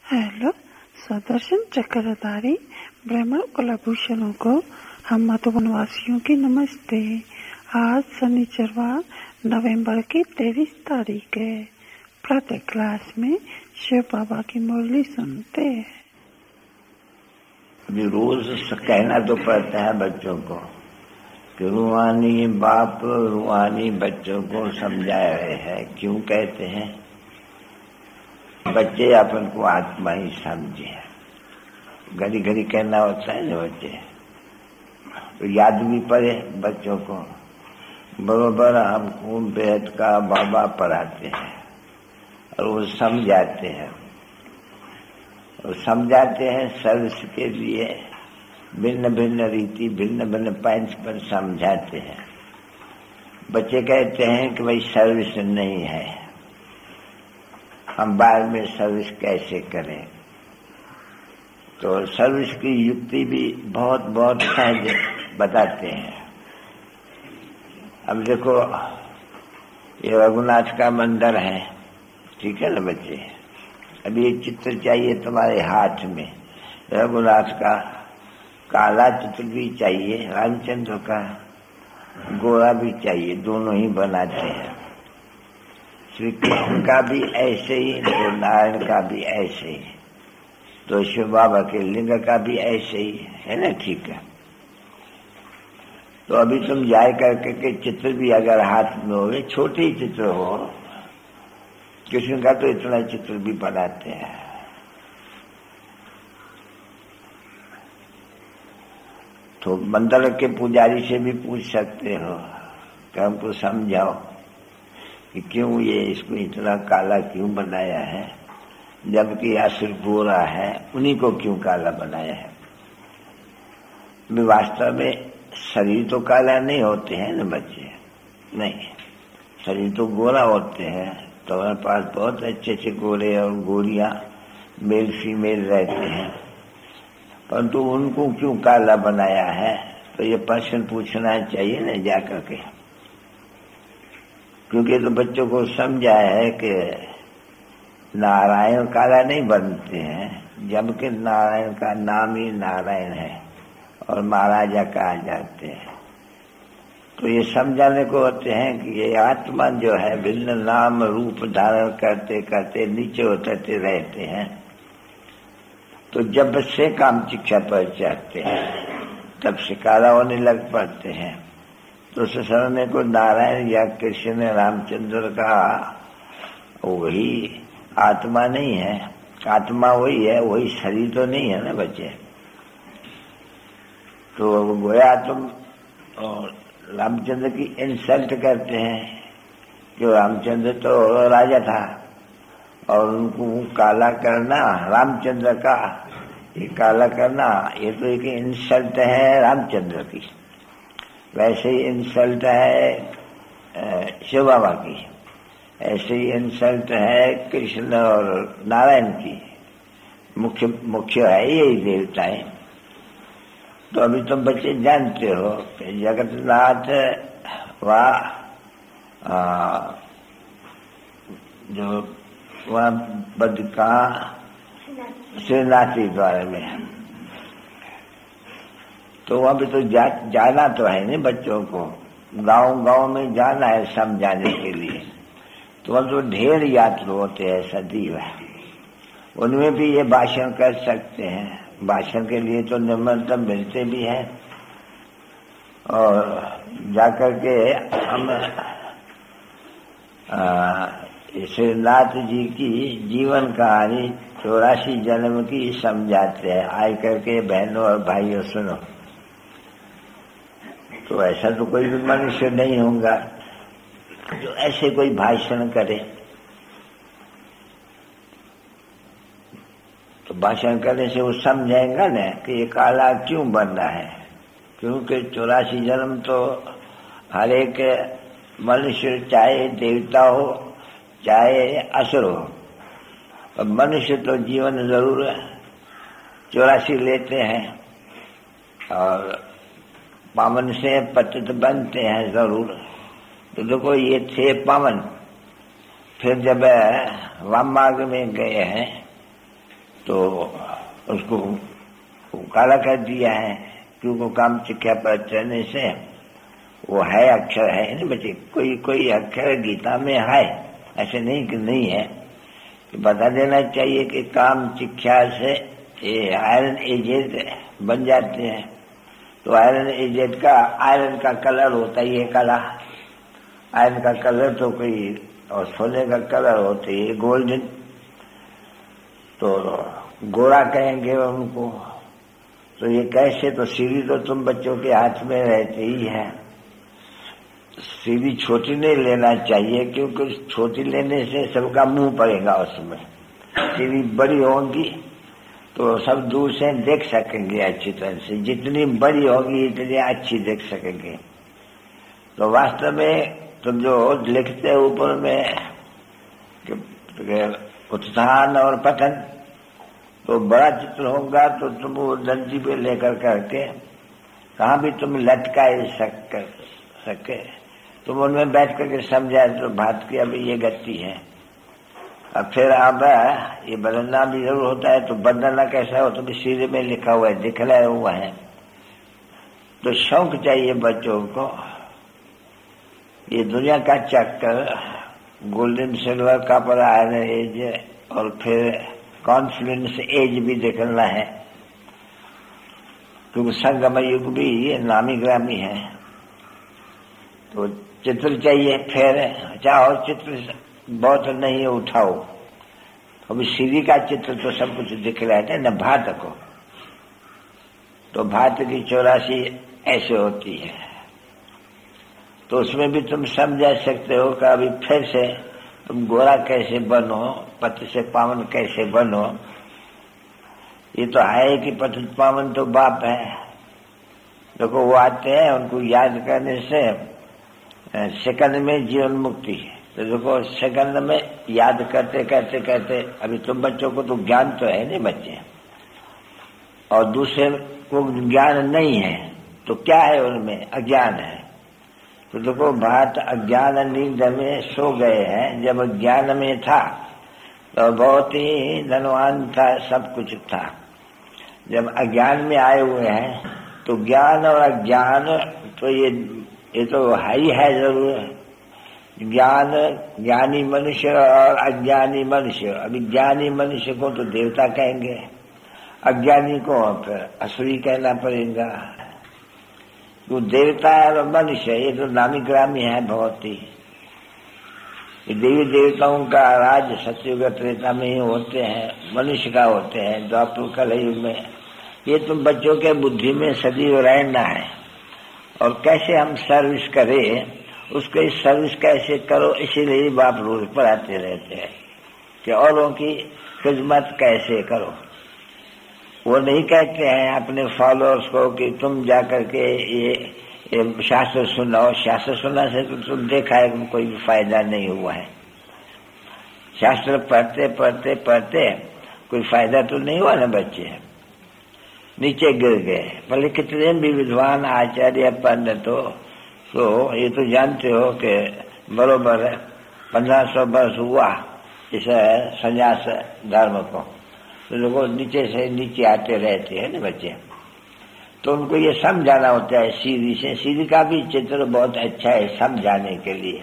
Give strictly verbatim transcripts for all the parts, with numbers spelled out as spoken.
Hello स्वदर्शन चक्रधारी ब्राह्मण कुलभूषणों को हम मधुबनवासियों की नमस्ते। आज शनिचरवार नवंबर की तेईस तारीख है। प्रातः क्लास में शिव बाबा की मुरली सुनते हैं। अभी रोज कहना तो पड़ता है बच्चों को कि रूहानी बाप रूहानी बच्चों को समझा रहे हैं। क्यों कहते हैं? बच्चे अपन को आत्मा ही समझे। घड़ी घड़ी कहना होता है ना बच्चे, तो याद भी पड़े बच्चों को। बरोबर हम खून बेहद का बाबा पढ़ाते हैं और वो समझाते हैं और समझाते हैं सर्विस के लिए भिन्न भिन्न रीति भिन्न भिन्न पॉइंट्स पर समझाते हैं। बच्चे कहते हैं कि भाई सर्विस नहीं है, हम बाद में सर्विस कैसे करें। तो सर्विस की युक्ति भी बहुत बहुत सहज बताते हैं। अब देखो, ये रघुनाथ का मंदिर है, ठीक है ना बच्चे। अब ये चित्र चाहिए तुम्हारे हाथ में, रघुनाथ का काला चित्र भी चाहिए, रामचंद्र का गोरा भी चाहिए, दोनों ही बनाते हैं। श्री कृष्ण का भी ऐसे ही, तो नारायण का भी ऐसे ही, तो शिव बाबा के लिंग का भी ऐसे ही है ना, ठीक है। तो अभी तुम जाए करके के चित्र भी अगर हाथ में हो, छोटे ही चित्र हो, कृष्ण का तो इतना चित्र भी बनाते हैं। तो मंदिर के पुजारी से भी पूछ सकते हो कि हमको समझाओ कि क्यों ये इसको इतना काला क्यों बनाया है, जबकि असुर गोरा है, उन्हीं को क्यों काला बनाया है। वास्तव में शरीर तो काला नहीं होते हैं ना बच्चे, नहीं, शरीर तो गोरा होते हैं। तो हमारे पास बहुत अच्छे अच्छे गोरे और गोरियां मेल फीमेल रहते हैं, परंतु उनको क्यों काला बनाया है, तो ये प्रश्न पूछना चाहिए ना जाकर के। क्योंकि तो बच्चों को समझा है कि नारायण काला नहीं बनते हैं, जबकि नारायण का नाम ही नारायण है और महाराजा कहा जाते हैं। तो ये समझाने को होते हैं कि ये आत्मा जो है भिन्न नाम रूप धारण करते करते नीचे उतरते रहते हैं। तो जब से काम शिक्षा पर जाते हैं तब से काला होने लग पड़ते हैं। तो उस समय में कोई नारायण या कृष्ण रामचंद्र का वही आत्मा नहीं है, आत्मा वही है, वही शरीर तो नहीं है ना बच्चे। तो गोया तुम और रामचंद्र की इंसल्ट करते हैं कि रामचंद्र तो राजा था और उनको काला करना, रामचंद्र का ये काला करना, ये तो एक इंसल्ट है रामचंद्र की। वैसे ही इंसल्ट है शिव बाबा की, ऐसे ही इंसल्ट है कृष्ण और नारायण की। मुख्य मुख्य है यही देवताएं। तो अभी तुम बच्चे जानते हो कि जगन्नाथ व जो वह बदका श्रीनाथ द्वारा में, तो वहां भी तो जा, जाना तो है नहीं बच्चों को, गांव गांव में जाना है समझाने के लिए। तो वहां तो ढेर यात्री होते हैं सदैव, उनमें भी ये भाषण कर सकते हैं। भाषण के लिए तो निमंत्रण मिलते भी हैं और जाकर के हम श्रीनाथ जी की जीवन कहानी चौरासी जन्म की समझाते हैं। आए करके बहनों और भाइयों सुनो। तो ऐसा तो कोई भी मनुष्य नहीं होगा जो ऐसे कोई भाषण करे। तो भाषण करने से वो समझेगा ना कि ये काला क्यों बन रहा है। क्योंकि चौरासी जन्म तो हर एक मनुष्य, चाहे देवता हो चाहे असुर हो, और मनुष्य तो जीवन जरूर चौरासी लेते हैं और पावन से पतित बनते हैं जरूर। तो देखो ये थे पावन, फिर जब वाम मार्ग में गए हैं तो उसको काला कर दिया है, क्योंकि काम चिक्या पर चढ़ने से वो है अक्षर है ना बच्चे, कोई कोई अक्षर गीता में है, ऐसे नहीं कि नहीं है। कि बता देना चाहिए कि काम चिक्या से ये आयरन एजेंट बन जाते हैं। तो आयरन एजेंट का आयरन का कलर होता ही है काला, आयरन का कलर तो कोई और सोने का कलर होता है गोल्डन, तो गोरा कहेंगे उनको। तो ये कैसे, तो सीढ़ी तो तुम बच्चों के हाथ में रहती ही है। सीढ़ी छोटी नहीं लेना चाहिए, क्योंकि छोटी लेने से सबका मुंह पड़ेगा उसमें। सीढ़ी बड़ी होगी तो सब दूर से देख सकेंगे अच्छी तरह से, जितनी बड़ी होगी इतनी अच्छी देख सकेंगे। तो वास्तव में तुम जो लिखते हो ऊपर में उत्थान और पतन, तो बड़ा चित्र होगा तो तुम वो दंती पे लेकर करके कहाँ भी तुम लटका सक सके, तुम उनमें बैठ करके समझाए तो बात की अभी ये गति है। अब फिर अब ये बदलना भी जरूर होता है, तो बदलना कैसा हो, तो भी सीधे में लिखा हुआ है, दिखलाया हुआ है। तो शौक चाहिए बच्चों को। ये दुनिया का चक्कर golden silver copper iron age और फिर कॉन्फ्लुएंस एज भी देखना है, क्योंकि संगम युग भी ये नामी ग्रामी है। तो चित्र चाहिए, फिर चाहो चित्र बहुत नहीं उठाओ, अभी सीढ़ी का चित्र तो सब कुछ दिख रहा है न, भात को। तो भात की चौरासी ऐसे होती है, तो उसमें भी तुम समझा सकते हो कि अभी फिर से तुम गोरा कैसे बनो, पति से पावन कैसे बनो। ये तो है कि पति पावन तो बाप है। देखो वो आते हैं, उनको याद करने से सेकंड में जीवन मुक्ति है। तो देखो सेकंड में याद करते करते करते, अभी तुम बच्चों को तो ज्ञान तो है नहीं बच्चे, और दूसरे को ज्ञान नहीं है, तो क्या है उनमें, अज्ञान है। तो देखो बात अज्ञान नींद में सो गए हैं। जब ज्ञान में था तो बहुत ही धनवान था, सब कुछ था। जब अज्ञान में आए हुए हैं तो ज्ञान और अज्ञान तो ये ये तो है ही है जरूर। ज्ञान ज्ञानी मनुष्य और अज्ञानी मनुष्य। अभी ज्ञानी मनुष्य को तो देवता कहेंगे, अज्ञानी को फिर असुरी कहना पड़ेगा। तो देवता और मनुष्य ये तो नामी ग्रामी है बहुत ही। देवी देवताओं का राज सतयुग त्रेता में ही होते हैं, मनुष्य का होते हैं द्वापर कलयुग में। ये तुम बच्चों के बुद्धि में सदैव रहना है, और कैसे हम सर्विस करें, उसको सर्विस कैसे करो, इसीलिए बाप रोज पढ़ाते रहते हैं कि औरों की खिदमत कैसे करो। वो नहीं कहते हैं अपने फॉलोअर्स को कि तुम जाकर के ये, ये शास्त्र सुनाओ। शास्त्र सुनने से तो तुम देखा है कोई भी फायदा नहीं हुआ है। शास्त्र पढ़ते पढ़ते पढ़ते कोई फायदा तो नहीं हुआ ना, बच्चे नीचे गिर गए। भले कितने भी विद्वान आचार्य पंडितों, तो ये तो जानते हो कि बरोबर पंद्रह सौ वर्ष हुआ इस संन्यास धर्म को, तो लोगों नीचे से नीचे आते रहते हैं ना बच्चे। तो उनको ये समझाना होता है सीधी से। सीधी का भी चित्र बहुत अच्छा है समझाने के लिए।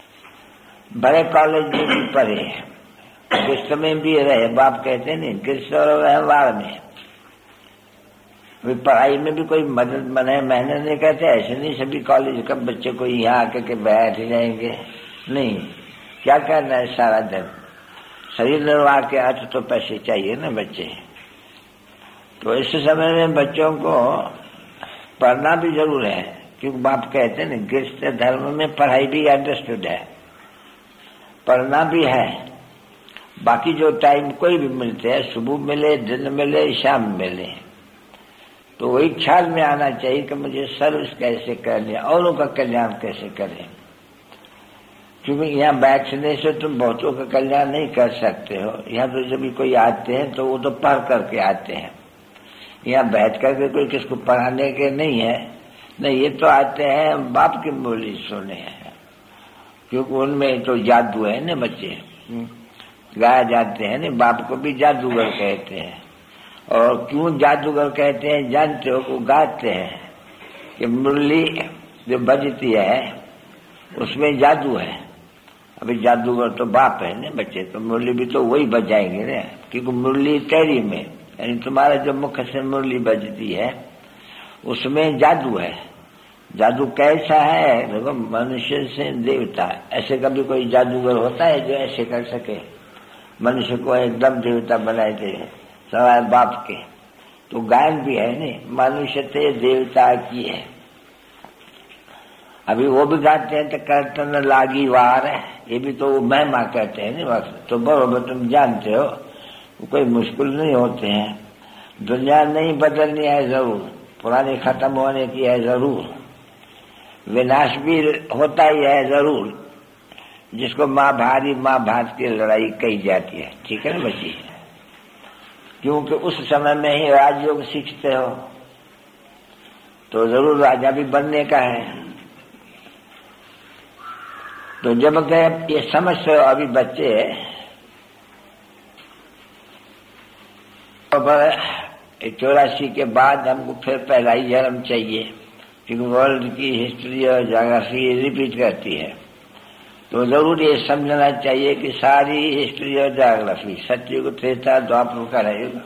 बड़े कॉलेज में भी पढ़े, कृष्ण में भी रहे, बाप कहते नहीं कृष्ण और व्यवहार में। पढ़ाई में भी कोई मदद मने मेहनत नहीं करते, ऐसे नहीं सभी कॉलेज का बच्चे को यहाँ आकर के बैठ जाएंगे, नहीं। क्या करना है सारा दिन, शरीर निर्वाह के अर्थ तो पैसे चाहिए ना बच्चे। तो इस समय में बच्चों को पढ़ना भी जरूर है, क्योंकि बाप कहते हैं ना गृहस्थ धर्म में पढ़ाई भी अंडरस्टूड है, पढ़ना भी है। बाकी जो टाइम कोई भी मिलते हैं, सुबह मिले, दिन मिले, शाम मिले, तो वही ख्याल में आना चाहिए कि मुझे सर्विस कैसे करनी है, औरों का कल्याण कैसे करें। क्योंकि यहाँ बैठने से तुम बहुतों का कल्याण नहीं कर सकते हो। यहाँ तो जब भी कोई आते हैं तो वो तो पढ़ करके आते हैं, यहाँ बैठ करके कोई किसको पढ़ाने के नहीं है। नहीं, ये तो आते हैं बाप की बोली सुने हैं, क्योंकि उनमें तो जादू है ना बच्चे। गाया जाते हैं ना, बाप को भी जादूगर कहते हैं। और क्यों जादूगर कहते हैं जानते हो? वो गाते हैं कि मुरली जो बजती है उसमें जादू है। अभी जादूगर तो बाप है ना, बच्चे तो मुरली भी तो वही बजाएंगे ना, क्योंकि मुरली तेरी में, यानी तुम्हारा जो मुख से मुरली बजती है उसमें जादू है। जादू कैसा है? देखो, मनुष्य से देवता, ऐसे कभी कोई जादूगर होता है जो ऐसे कर सके? मनुष्य को एकदम देवता बनाए थे सवाए बाप के। तो गायन भी है नहीं, मनुष्य से देवता की है। अभी वो भी गाते हैं तो कीर्तन लागी वार है, ये भी तो महिमा कहते हैं ना। तो बरोबर तुम जानते हो, कोई मुश्किल नहीं होते हैं। दुनिया नहीं बदलनी है जरूर, पुरानी खत्म होने की है जरूर, विनाश भी होता ही है जरूर, जिसको माँ भारी माँ भात की लड़ाई कही जाती है। ठीक है ना बच्ची? क्योंकि उस समय में ही राजयोग सीखते हो तो जरूर राजा भी बनने का है। तो जब गए ये समझते हो अभी बच्चे, चौरासी के बाद हमको फिर पहला ही जन्म चाहिए, क्योंकि वर्ल्ड की हिस्ट्री और ज्योग्राफी रिपीट करती है। तो जरूर ये समझना चाहिए कि सारी हिस्ट्री और ज्योग्राफी सतयुग त्रेता द्वापर कलयुग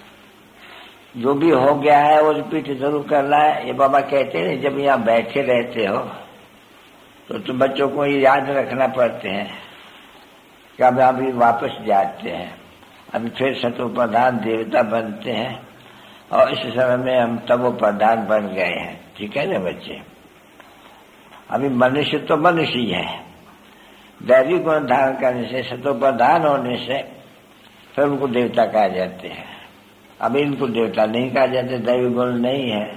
जो भी हो गया है वो रिपीट जरूर करना है। ये बाबा कहते हैं जब यहाँ बैठे रहते हो तो तुम बच्चों को ये याद रखना पड़ते हैं कि अब अभी वापस जाते हैं, अभी फिर सतो प्रधान देवता बनते हैं और इस समय में हम तवो प्रधान बन गए हैं। ठीक है ना बच्चे? अभी मनुष्य तो मनुष्य ही है, दैवी गुण धारण करने से, सतो प्रधान होने से फिर उनको देवता कहा जाते हैं। अभी इनको देवता नहीं कहा जाते, दैवी गुण नहीं है।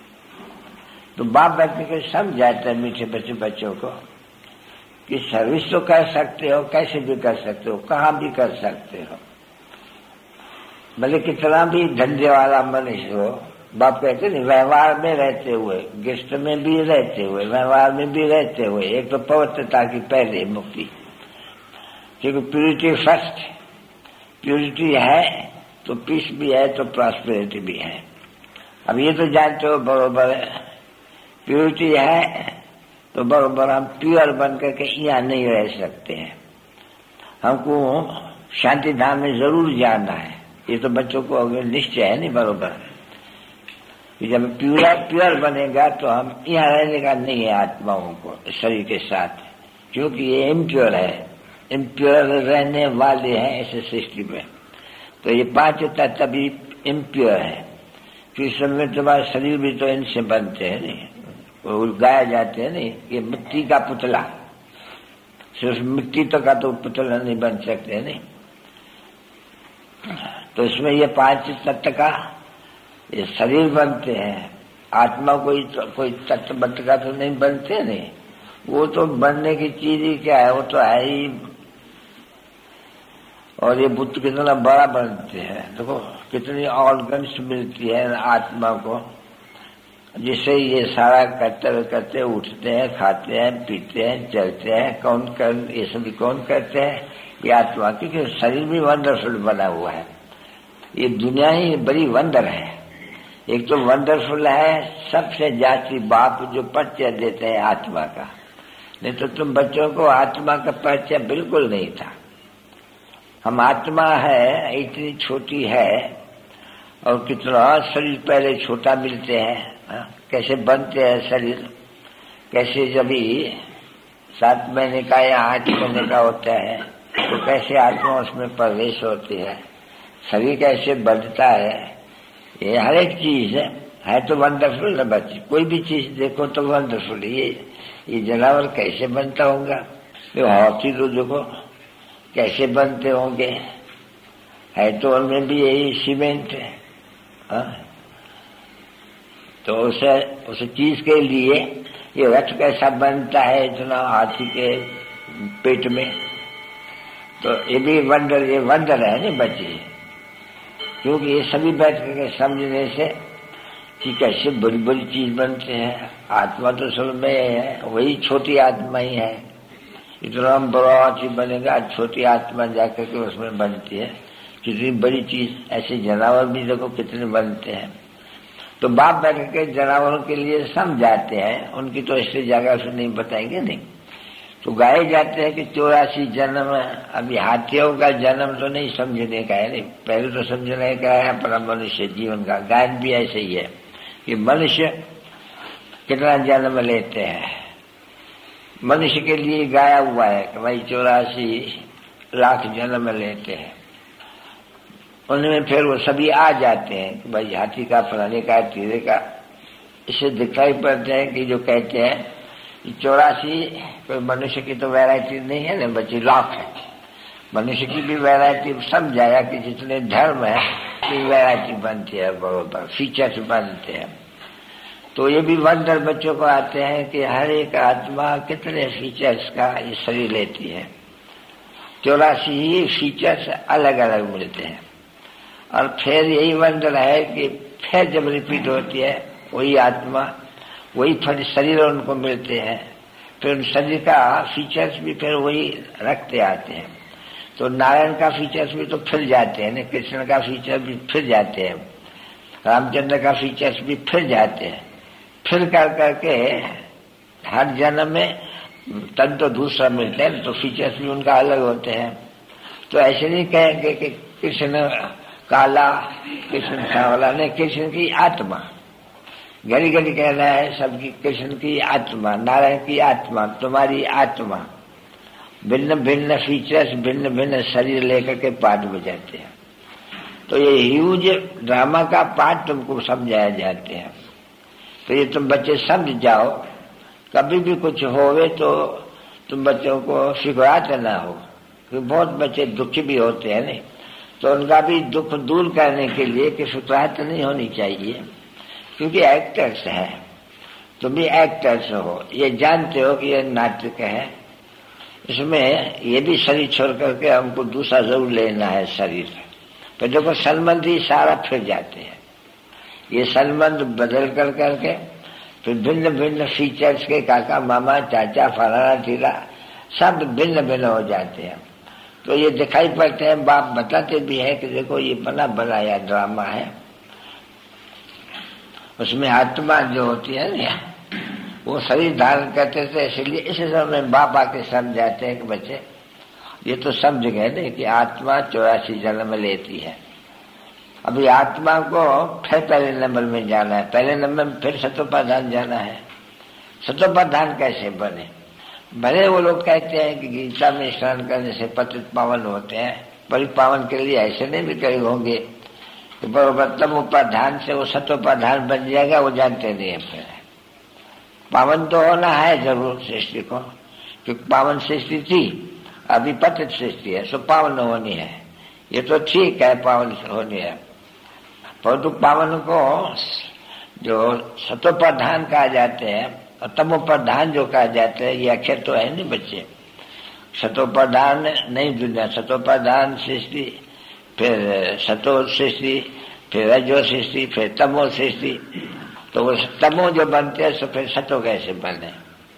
तो बाप बैठने के समझाते हैं मीठे बच्चे बच्चों को कि सर्विस तो कर सकते हो, कैसे भी कर सकते हो, कहाँ भी कर सकते हो, भले कितना भी धंधे वाला मनुष्य हो। बाप कहते नहीं, व्यवहार में रहते हुए, गिष्ट में भी रहते हुए, व्यवहार में भी रहते हुए, एक तो पवित्रता की पहले मुक्ति, क्योंकि प्यूरिटी फर्स्ट। प्यूरिटी है तो पीस भी है, तो प्रॉस्पेरिटी भी है। अब ये तो जानते हो बरोबर, प्यूरिटी है तो बरोबर हम प्योर बन करके यहाँ नहीं रह सकते हैं, हमको शांति धाम में जरूर जाना है। ये तो बच्चों को निश्चय है नहीं बरोबर कि जब प्योर प्योर बनेगा तो हम यहाँ रहने का नहीं है आत्माओं को शरीर के साथ, क्योंकि ये इम्प्योर है, इम्प्योर रहने वाले हैं इस सृष्टि में। तो ये पांच तत्व भी इम्प्योर है, फिर समय तुम्हारा शरीर भी तो इनसे बनते हैं नहीं, वो गाया जाते हैं नहीं। ये मिट्टी का पुतला, सिर्फ मिट्टी तो का तो पुतला नहीं बन सकते नहीं। तो इसमें ये पांच तत्व का ये शरीर बनते हैं, आत्मा कोई तो, कोई तत्व बट का तो नहीं बनते नहीं। वो तो बनने की चीज ही क्या है, वो तो है ही। और ये बुद्ध कितना बड़ा बनते हैं, देखो कितनी ऑर्गन्स मिलती है आत्मा को, जिससे ये सारा कर्तव्य करते उठते हैं, खाते हैं, पीते हैं, चलते हैं। कौन कर ये सभी कौन करते हैं? ये आत्मा, क्योंकि शरीर भी वंडरफुल बना हुआ है। ये दुनिया ही बड़ी वंडर है। एक तो वंडरफुल है सबसे जाति बाप जो परिचय देते हैं आत्मा का, नहीं तो तुम बच्चों को आत्मा का परिचय बिल्कुल नहीं था। हम आत्मा है, इतनी छोटी है, और कितना शरीर पहले छोटा मिलते हैं, हा? कैसे बनते हैं शरीर, कैसे जब सात महीने का या आठ महीने का होता है तो कैसे आत्मा उसमें प्रवेश होती है, शरीर कैसे बढ़ता है, ये हर एक चीज है, है तो वंडरफुल है बच्चे। कोई भी चीज देखो तो वंडरफुल। ये ये जानवर कैसे बनता होगा, ये हाथी तो देखो कैसे बनते होंगे, है तो उनमें भी यही सीमेंट है, हा? तो उसे उस चीज के लिए ये रथ कैसा बनता है इतना हाथी के पेट में, तो ये भी वंडर, ये वंडर है ना बच्चे। क्योंकि ये सभी बैठ करके समझने से कि कैसे बड़ी बड़ी चीज बनते हैं। आत्मा तो सब में है, वही छोटी आत्मा ही है, इतना बड़ा चीज बनेगा, छोटी आत्मा जाकर के उसमें बनती है। कितनी बड़ी चीज, ऐसे जानवर भी देखो कितने बनते हैं। तो बाप बैठ के जानवरों के लिए समझाते हैं, उनकी तो ऐसी जगह से नहीं बताएंगे नहीं। तो गाए जाते हैं कि चौरासी जन्म, अभी हाथियों का जन्म तो नहीं समझने का है, नहीं पहले तो समझने का है अपना मनुष्य जीवन का। गायन भी ऐसे ही है कि मनुष्य कितना जन्म लेते हैं, मनुष्य के लिए गाया हुआ है कि भाई चौरासी लाख जन्म लेते हैं। उनमें फिर वो सभी आ जाते हैं कि भाई हाथी का, फलाने का, तीरे का। इससे दिखाई पड़ते हैं कि जो कहते हैं चौरासी कोई मनुष्य की तो वैरायटी नहीं है ना बच्ची, लाख है। मनुष्य की भी वैरायटी समझाया कि जितने धर्म है की वैरायटी बनती है, बरोबर फीचर्स बनते हैं। तो ये भी वंडर बच्चों को आते हैं कि हर एक आत्मा कितने फीचर्स का ये शरीर लेती है। चौरासी ही फीचर्स अलग अलग मिलते हैं। और फिर यही वंडर है कि फिर जब रिपीट होती है वही आत्मा, वही फिर शरीर उनको मिलते हैं। फिर उन शरीर का फीचर्स भी फिर वही रखते आते हैं। तो नारायण का फीचर्स भी तो फिर जाते हैं, कृष्ण का फीचर भी फिर जाते हैं, रामचंद्र का फीचर्स भी फिर जाते हैं। फिर कर करके हर जन्म में तन तो दूसरा मिलता है, तो फीचर्स भी उनका अलग होते हैं। तो ऐसे नहीं कहेंगे कि कृष्ण काला, कृष्ण सांवला, नहीं, कृष्ण की आत्मा। घड़ी घड़ी कह रहा है सबकी कृष्ण की आत्मा, नारायण की आत्मा, तुम्हारी आत्मा। भिन्न भिन्न फीचर्स, भिन्न भिन्न शरीर लेकर के पाठ बजाते हैं। तो ये ह्यूज ड्रामा का पाठ तुमको समझाया जाते हैं। तो ये तुम बच्चे समझ जाओ, कभी भी कुछ होवे तो तुम बच्चों को फिक्राते ना हो, क्योंकि बहुत बच्चे दुखी भी होते हैं नहीं, तो उनका भी दुख दूर करने के लिए कि फिक्राहट नहीं होनी चाहिए, क्योंकि एक्टर्स है, तुम भी एक्टर्स हो, ये जानते हो कि ये नाटक है, इसमें ये भी शरीर छोड़ करके हमको दूसरा जरूर लेना है शरीर। फिर देखो संबंध ही सारा फिर जाते हैं, ये संबंध बदल कर करके फिर भिन्न भिन्न फीचर्स के काका मामा चाचा फलाना ठीला सब भिन्न भिन्न हो जाते हैं। तो ये दिखाई पड़ते हैं, बाप बताते भी है कि देखो ये बना बनाया ड्रामा है, उसमें आत्मा जो होती है ना वो शरीर धारण करते थे। इसलिए इस समय बाप आके समझाते हैं कि बच्चे ये तो समझ गए ना कि आत्मा चौरासी जन्म लेती है। अभी आत्मा को फिर पहले नंबर में जाना है, पहले नंबर में फिर सतोपाधान जाना है। सतोपाधान कैसे बने? भले वो लोग कहते हैं कि गीता में स्नान करने से पतित पावन होते हैं, परिपावन के लिए ऐसे नहीं भी कई होंगे कि बरोबर तम उपाधान से वो सतोपाधान बन जाएगा, वो जानते नहीं है। फिर पावन तो होना है जरूर सृष्टि को, क्योंकि पावन सृष्टि थी, अभी पतित सृष्टि है, सो पावन होनी है। ये तो ठीक है पावन होनी है, परंतु पावन को जो सतोपाधान कहा जाते हैं और तमोपाधान जो कहा जाते हैं, ये अक्षर तो है नहीं बच्चे। सतोपाधान नहीं दुनिया, सतोपाधान सृष्टि, फिर सतो सृष्टि, फिर रजो सृष्टि, फिर तमो सृष्टि। तो वो तमो जो बनते हैं तो फिर सतो कैसे बने?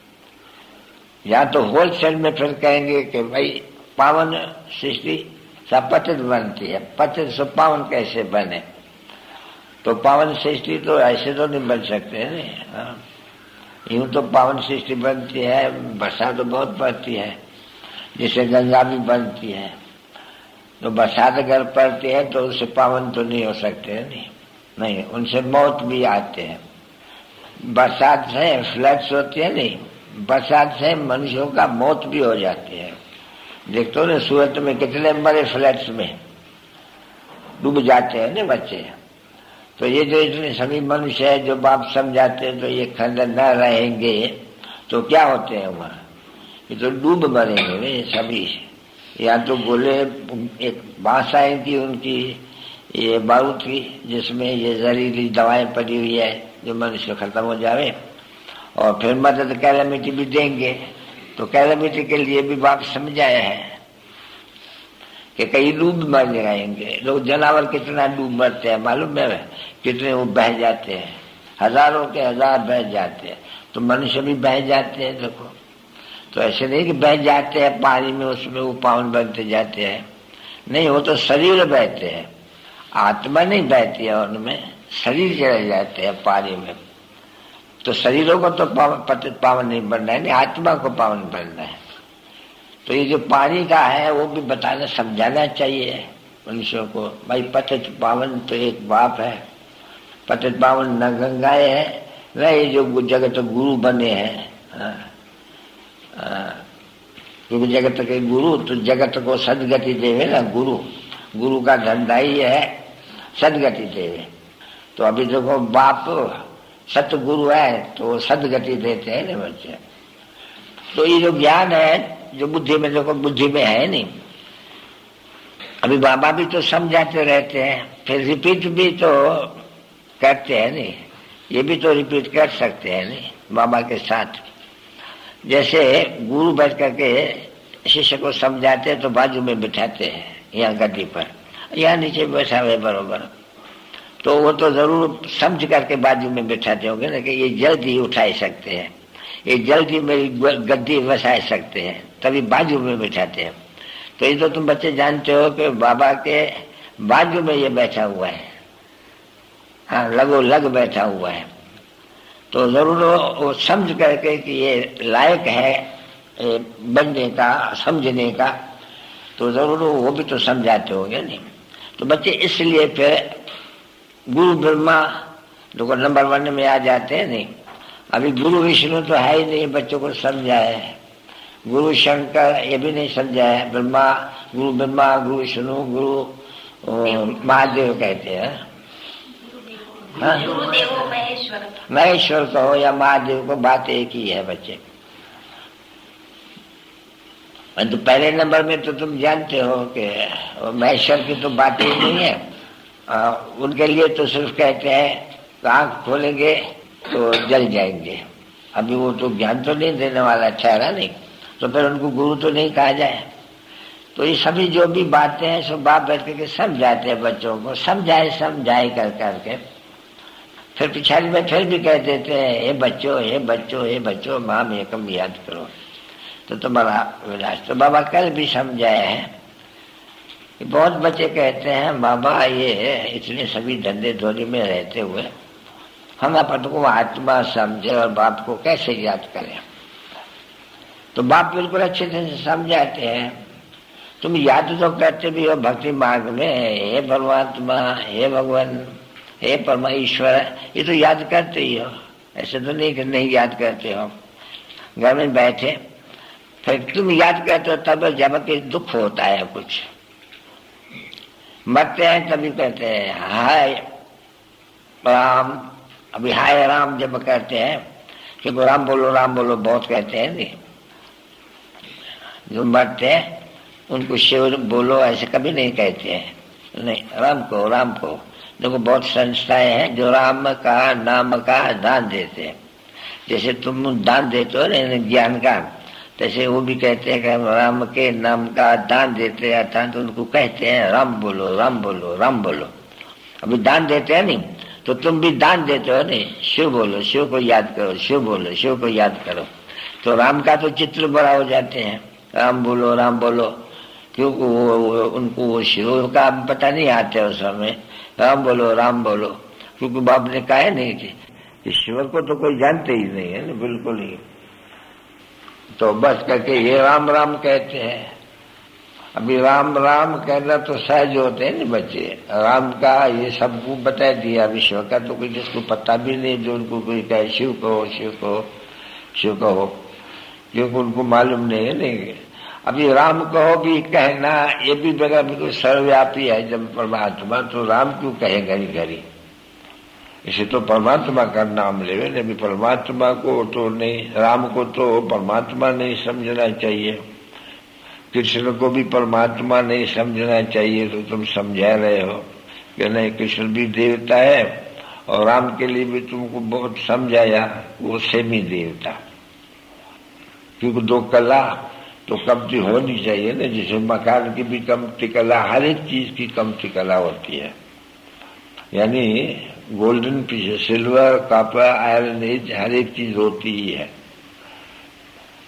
या तो होलसेल में फिर कहेंगे कि भाई पावन सृष्टि सब पतित बनती है, पतित से पावन कैसे बने? तो पावन सृष्टि तो ऐसे तो नहीं बन सकते नहीं, यूं तो पावन सृष्टि बनती है, बरसात तो बहुत पड़ती है, जिससे गंगा भी बनती है। तो बरसात अगर पड़ती है तो उससे पावन तो नहीं हो सकते नहीं, नहीं उनसे मौत भी आते हैं। बरसात से फ्लड्स होती है नहीं, बरसात से मनुष्यों का मौत भी हो जाती है। देखते हो ना सूरत में कितने बड़े फ्लड्स में डूब जाते हैं ना बच्चे। तो ये जो इतने सभी मनुष्य है जो बाप समझाते हैं, तो ये खंड न रहेंगे तो क्या होते हैं वहाँ, ये तो डूब मरेंगे वे सभी। या तो बोले एक बांस आई थी उनकी, ये बारूद की, जिसमें ये जहरीली दवाएं पड़ी हुई है जो मनुष्य खत्म हो जावे, और फिर मदद कैलामिटी भी देंगे। तो कैलामिटी के लिए भी बाप समझाया है कि कई डूब मर जाएंगे लोग। जानवर कितना डूब मरते हैं मालूम है? कितने वो बह जाते हैं, हजारों के हजार बह जाते हैं। तो मनुष्य भी बह जाते हैं। देखो तो ऐसे नहीं कि बह जाते हैं पानी में, उसमें वो पावन बनते जाते हैं, नहीं, वो तो शरीर बहते हैं, आत्मा नहीं बहती है उनमें, शरीर चले जाते हैं पानी में। तो शरीरों को तो पावन, पतित पावन नहीं बनना है, नहीं, आत्मा को पावन बनना है। तो ये जो पानी का है वो भी बताना समझाना चाहिए मनुष्यों को। भाई पतित पावन तो एक बाप है, पतित पावन न गंगाएं है न ये जो जगत गुरु बने हैं। क्योंकि जगत के गुरु तो जगत को सदगति देवे ना, गुरु गुरु का धंधा ही है सदगति देवे। तो अभी देखो बाप सतगुरु है तो सदगति देते हैं ना बच्चे। तो ये जो ज्ञान है जो बुद्धि में, देखो बुद्धि में है नहीं। अभी बाबा भी तो समझाते रहते हैं, फिर रिपीट भी तो करते हैं नहीं, ये भी तो रिपीट कर सकते हैं नहीं बाबा के साथ। जैसे गुरु बैठ करके शिष्य को समझाते हैं तो बाजू में बिठाते हैं, यहाँ गद्दी पर, यहाँ नीचे बैठा हुए बरोबर, तो वो तो जरूर समझ करके बाजू में बिठाते होंगे ना कि ये जल्दी उठा सकते हैं, ये जल्दी मेरी गद्दी बसा सकते हैं, तभी बाजू में बिठाते हैं। तो ये तो तुम बच्चे जानते हो कि बाबा के बाजू में ये बैठा हुआ है, हाँ, लगो लग बैठा हुआ है। तो जरूर वो समझ करके कि ये लायक है बनने का, समझने का, तो जरूर वो भी तो समझाते होंगे नहीं। तो बच्चे इसलिए फिर गुरु ब्रह्मा देखो नंबर वन में आ जाते हैं नहीं। अभी गुरु विष्णु तो है ही नहीं, बच्चों को समझाए, गुरु शंकर ये भी नहीं समझाया, ब्रह्मा गुरु ब्रह्मा गुरु विष्णु गुरु महादेव कहते हैं, महेश्वर महेश्वर कहो या महादेव को, बात एक ही है बच्चे। तो पहले नंबर में तो तुम जानते हो कि महेश्वर की तो बात ही नहीं है। आ, उनके लिए तो सिर्फ कहते हैं आंख खोलेंगे तो जल जाएंगे। अभी वो तो ज्ञान तो नहीं देने वाला ठहरा नहीं, तो फिर उनको गुरु तो नहीं कहा जाए। तो ये सभी जो भी बातें हैं सब बाप बैठ करके समझाते हैं बच्चों को, समझाए समझाए कर करके फिर पिछाड़ी में फिर भी कह देते हैं हे बच्चों हे बच्चों हे बच्चों माम एकम याद करो, तो तुम्हारा विलास। तो बाबा कल भी समझाया है। बहुत बच्चे कहते हैं बाबा ये इतने सभी धंधे धोरी में रहते हुए हम अपन को आत्मा समझे और बाप को कैसे याद करें। तो बाप बिल्कुल अच्छे से समझाते हैं, तुम याद तो करते भी हो भक्ति मार्ग में, हे परमात्मा हे भगवान हे परमेश्वर, ये तो याद करते ही हो, ऐसे तो नहीं कि नहीं याद करते हो। घर में बैठे फिर तुम याद करते हो तब जब कि दुख होता है, कुछ मरते हैं तभी कहते हैं हाय राम। अभी हाय राम जब कहते हैं कि राम बोलो राम बोलो बहुत कहते हैं नहीं, जो मरते हैं उनको शिव बोलो ऐसे कभी नहीं कहते हैं, नहीं राम को राम को। देखो बहुत संस्थाएं हैं जो राम का नाम का दान देते हैं, जैसे तुम दान देते हो ना ज्ञान का, तैसे वो भी कहते हैं कि हम राम के नाम का दान देते हैं, अर्थात तो उनको कहते हैं राम बोलो राम बोलो राम बोलो। अभी दान देते हैं नहीं, तो तुम भी दान देते हो नहीं, शिव बोलो शिव को याद करो, शिव बोलो शिव को याद करो। तो राम का तो चित्र बड़ा हो जाते हैं, राम बोलो राम बोलो, क्योंकि वो उनको वो शिव का पता नहीं आता उस समय, राम बोलो राम बोलो, क्योंकि बाप ने कहा नहीं कि ईश्वर को तो कोई जानते ही नहीं है ना, बिल्कुल ही। तो बस करके ये राम राम कहते हैं। अभी राम राम कहना तो सहज होते हैं ना बच्चे, राम का ये सबको बता दिया, विश्व का तो कोई जिसको पता भी नहीं, जो उनको कोई कहे शिव कहो शिव कहो शिव कहो, क्योंकि उनको मालूम नहीं है। नहीं अभी राम कहो भी कहना ये भी जगह बिल्कुल सर्वव्यापी है। जब परमात्मा तो राम क्यों कहे घड़ी घड़ी, इसे तो परमात्मा का नाम लेवे न। अभी परमात्मा को तो नहीं, राम को तो परमात्मा नहीं समझना चाहिए, कृष्ण को भी परमात्मा नहीं समझना चाहिए। तो तुम समझा रहे हो कि नहीं कृष्ण भी देवता है, और राम के लिए भी तुमको बहुत समझाया वो सेमी देवता, क्योंकि दो कला तो कमती होनी चाहिए ना, जिसे मकान की भी कमती कला, हर एक चीज की कमती कला होती है। यानी golden piece, silver copper iron age हर एक चीज होती ही है।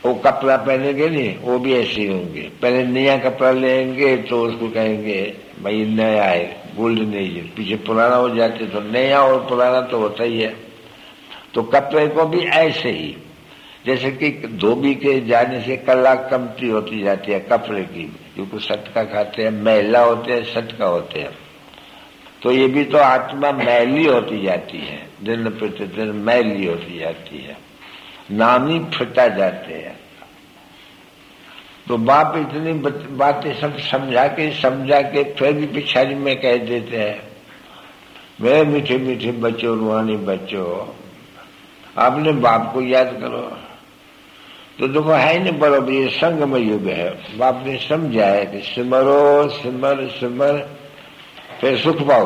वो कपड़ा पहनेंगे नहीं, वो भी ऐसे ही होंगे। पहले नया कपड़ा लेंगे तो उसको कहेंगे भाई नया है, गोल्डन एज, पीछे पुराना हो जाते तो नया और पुराना तो होता ही है। तो कपड़े को भी ऐसे ही, जैसे कि धोबी के जाने से कला कमती होती जाती है कपड़े की, क्योंकि सटका खाते हैं, मैला होते हैं, सटका होते हैं। तो ये भी तो आत्मा मैली होती जाती है, दिन प्रतिदिन मैली होती जाती है, नाम ही फटा जाते हैं। तो बाप इतनी बातें सब समझा के समझा के फिर भी पिछाड़ी में कह देते हैं, मेरे मीठे मीठे बच्चों, रूहानी बच्चों, आपने बाप को याद करो। तो देखो है नहीं बराबर, ये संगम युग है। बाप ने समझा है कि सिमरो सिमर सिमर फिर सुख पाओ,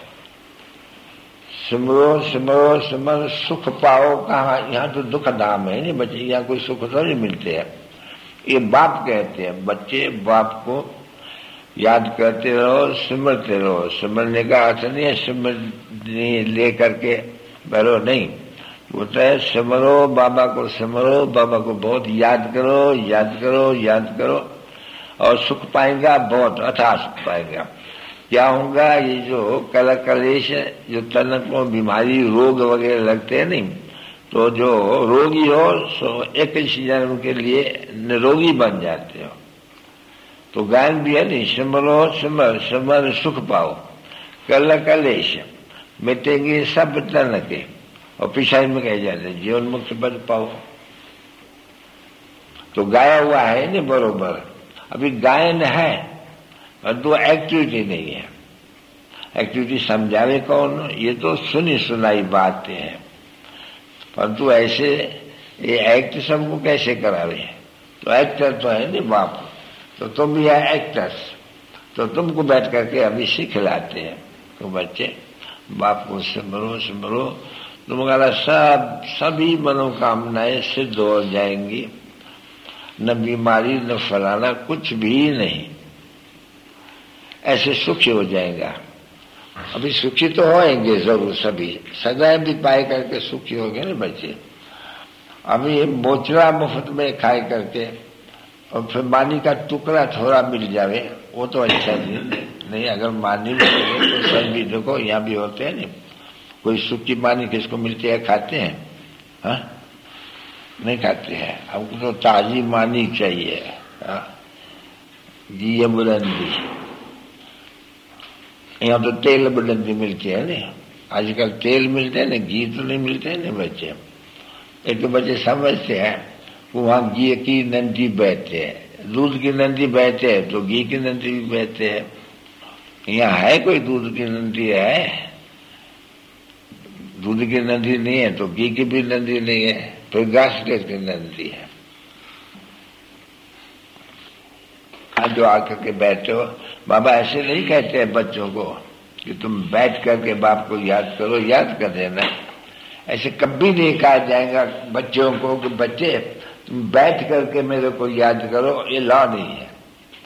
सिमरो सिमरो सिमर सुख पाओ। कहाँ, यहाँ तो दुख धाम है नहीं बच्चे, यहाँ कोई सुख तो नहीं मिलते हैं। ये बाप कहते हैं बच्चे बाप को याद करते रहो, सिमरते रहो। सिमरने का अर्थ नहीं है सिमरने ले करके बरो, नहीं, होता है सिमरो, बाबा को सिमरो, बाबा को बहुत याद करो, याद करो, याद करो, और सुख पाएगा, बहुत अथाह सुख पाएगा। क्या होगा, ये जो कल कलेश, जो तन को बीमारी रोग वगैरह लगते हैं नहीं, तो जो रोगी हो सो एक जन्म के लिए निरोगी बन जाते हो। तो गायन भी है नहीं, सिमरो सिमर सिमर सुख पाओ, कल कलेश मिटेंगे सब तन के, और पिछाई में कह जाते जीवन मुक्त पद पाओ। तो गाया हुआ है नहीं बरोबर, अभी गायन है और दो एक्टिविटी नहीं है। एक्टिविटी समझावे कौन, ये तो सुनी सुनाई बातें हैं, परंतु ऐसे ये एक्ट सबको कैसे करावे। तो एक्टर तो है नहीं बाप, तो तुम भी है एक्टर्स, तो तुमको बैठ करके अभी सिखलाते हैं। तो बच्चे बाप को सिमरो सिमरो, तुम्हारा सब सभी मनोकामनाएं सिद्ध हो जाएंगी, न बीमारी न फलाना कुछ भी नहीं, ऐसे सुखी हो जाएगा। अभी सुखी तो होएंगे जरूर सभी, सदा भी पाए करके सुखी हो गए ना बच्चे। अभी बोचरा मुफ्त में खाए करके और फिर मानी का टुकड़ा थोड़ा मिल जावे, वो तो अच्छा नहीं, नहीं अगर मानी मिले तो सब भी देखो यहाँ भी होते हैं नहीं, कोई सूखी मानी किसको मिलती है, खाते हैं? हा? नहीं खाते हैं। हमको तो ताजी मानी चाहिए, घी बुलंदी। यहाँ तो तेल बुलंदी मिलती है नहीं, आजकल तेल मिलते हैं ना, घी तो नहीं मिलते हैं ना बच्चे। एक तो बच्चे समझते हैं कि वहाँ घी की नंदी बहते हैं, दूध की नंदी बहते हैं तो घी की नंदी भी बहते हैं। यहाँ है कोई दूध की नंदी है? दूध की नदी नहीं है तो घी की भी नदी नहीं है, तो घास की नदी है। आज जो आकर के बैठे हो, बाबा ऐसे नहीं कहते हैं बच्चों को कि तुम बैठ करके बाप को याद करो, याद कर देना। ऐसे कभी नहीं कहा जाएगा बच्चों को कि बच्चे तुम बैठ करके मेरे को याद करो, ये लॉ नहीं है।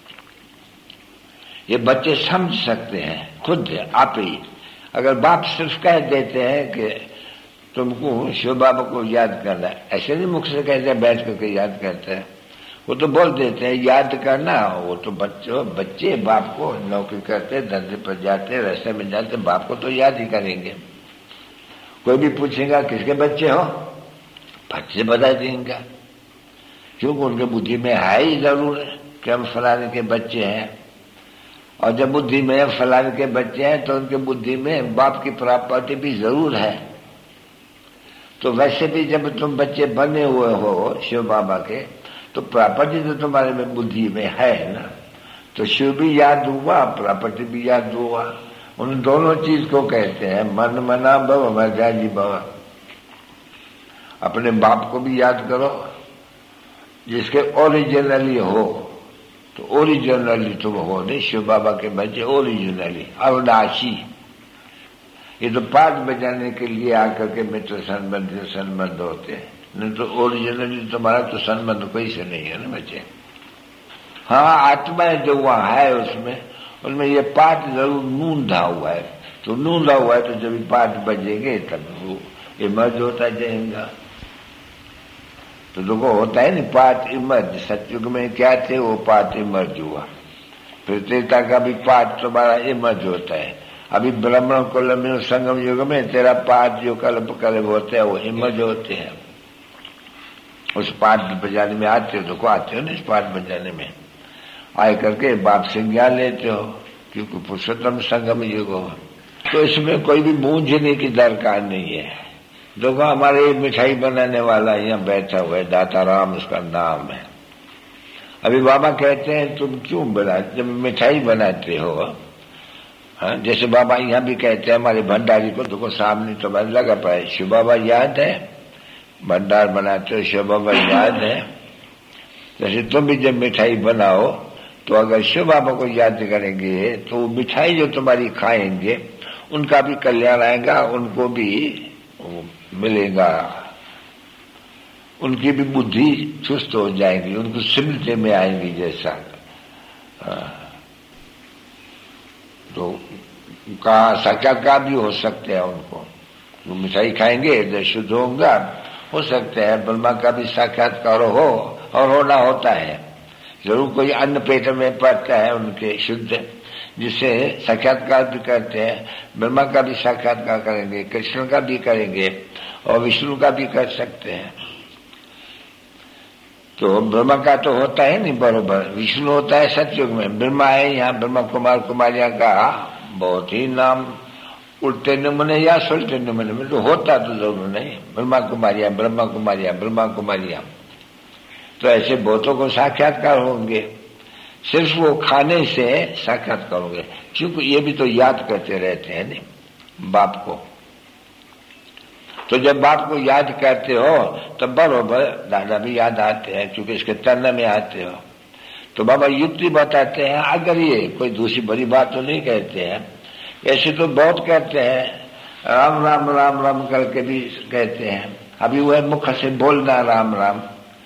ये बच्चे समझ सकते हैं खुद आप ही। अगर बाप सिर्फ कह देते हैं कि तुमको शिव बाबा को याद करना, ऐसे नहीं मुख से कहते हैं बैठ करके याद करते हैं, वो तो बोल देते हैं याद करना। वो तो बच्चों बच्चे बाप को नौकरी करते, धंधे पर जाते, रास्ते में जाते, बाप को तो याद ही करेंगे। कोई भी पूछेगा किसके बच्चे हो, फट से बता देंगे, क्योंकि उनके बुद्धि में है ही जरूर कि हम फलाने के बच्चे हैं। और जब बुद्धि में फलाने के बच्चे हैं तो उनके बुद्धि में बाप की प्रॉपर्टी भी जरूर है। तो वैसे भी जब तुम बच्चे बने हुए हो शिव बाबा के, तो प्रॉपर्टी तो तुम्हारे में बुद्धि में है ना। तो शिव भी याद हुआ, प्रॉपर्टी भी याद हुआ। उन दोनों चीज को कहते हैं मन मना भव मर्यादी भव। अपने बाप को भी याद करो जिसके ओरिजिनली हो, तो ओरिजिनली तुम हो नहीं, शिव बाबा के बच्चे ओरिजिनली अविनाशी। ये तो पाठ बजाने के लिए आकर के मित्र संबंध संबंध होते हैं, नहीं तो ओरिजिनली तुम्हारा तो संबंध कोई से नहीं है ना बच्चे। हाँ, आत्मा जो वहां है उसमें उनमें ये पाठ जरूर नूंदा हुआ है। तो नूंदा हुआ है तो जब पाठ बजेंगे तब वो इमर्ज होता जाएगा। तो देखो होता है नहीं, पांच इमर्ज, सतयुग में क्या थे वो पांच इमर्ज हुआ, फिर त्रेता का भी पांच तुम्हारा इमर्ज होता है। अभी ब्राह्मण कुल में संगम युग में तेरा पांच जो कल्प कल्प होते हैं वो इमर्ज होते हैं। उस पाठ बजाने में आते हो, देखो आते हो ना इस पाठ बजाने में, आए करके बाप से ज्ञान लेते हो, क्योंकि पुरुषोत्तम संगम युग हो। तो इसमें कोई भी मूंझने की दरकार नहीं है। देखो हमारे मिठाई बनाने वाला यहाँ बैठा हुआ है, दाता राम उसका नाम है। अभी बाबा कहते हैं तुम क्यों बना, जब मिठाई बनाते हो, हाँ, जैसे बाबा यहाँ भी कहते हैं हमारे भंडारी को, देखो सामने तो बस लगा पाए, शिव बाबा याद है, भंडार बनाते हो शिव बाबा याद है। जैसे तुम भी जब मिठाई बनाओ तो अगर शिव बाबा को याद करेंगे तो मिठाई जो तुम्हारी खाएंगे उनका भी कल्याण आएगा, उनको भी मिलेगा, उनकी भी बुद्धि चुस्त हो जाएगी, उनको स्मृति में आएंगी जैसा। तो का साक्षात्कार भी हो सकते हैं उनको, वो मिठाई खाएंगे तो शुद्ध होगा, हो सकता है ब्रह्मा का भी साक्षात्कार हो, और होना होता है जरूर। कोई अन्न पेट में पड़ता है उनके शुद्ध, जिससे साक्षात्कार भी करते हैं, ब्रह्मा का भी साक्षात्कार करेंगे, कृष्ण का भी करेंगे और विष्णु का भी कर सकते हैं। तो ब्रह्मा का तो होता है नहीं बरोबर, विष्णु होता है सतयुग में, ब्रह्मा है यहाँ, ब्रह्मा कुमार कुमारिया का बहुत ही नाम उल्टे नमूने या सुलटे नमूने में तो होता तो जरूर नहीं, ब्रह्मा कुमारिया ब्रह्मा कुमारिया ब्रह्मा कुमारिया। तो ऐसे बहुतों को साक्षात्कार होंगे, सिर्फ वो खाने से साक्षात्कार होंगे, क्योंकि ये भी तो याद करते रहते हैं नहीं बाप को। तो जब बाप को याद करते हो तब बरोबर दादा भी याद आते हैं, क्योंकि इसके तन में आते हो। तो बाबा युक्ति बताते हैं, अगर ये कोई दूसरी बड़ी बात तो नहीं कहते हैं, ऐसे तो बहुत कहते हैं, राम राम राम राम करके भी कहते हैं। अभी वह मुख से बोलना राम राम,